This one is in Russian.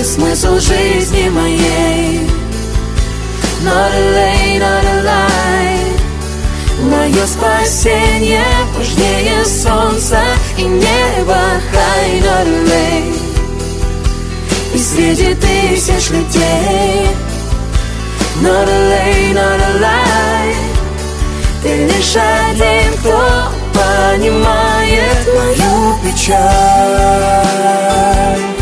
смысл жизни моей. Not a lay, not a lie. Мое спасение важнее солнца и неба. High, not a lay. И среди тысяч людей not a lay, not a lie. Ты лишь один, кто понимает мою печаль.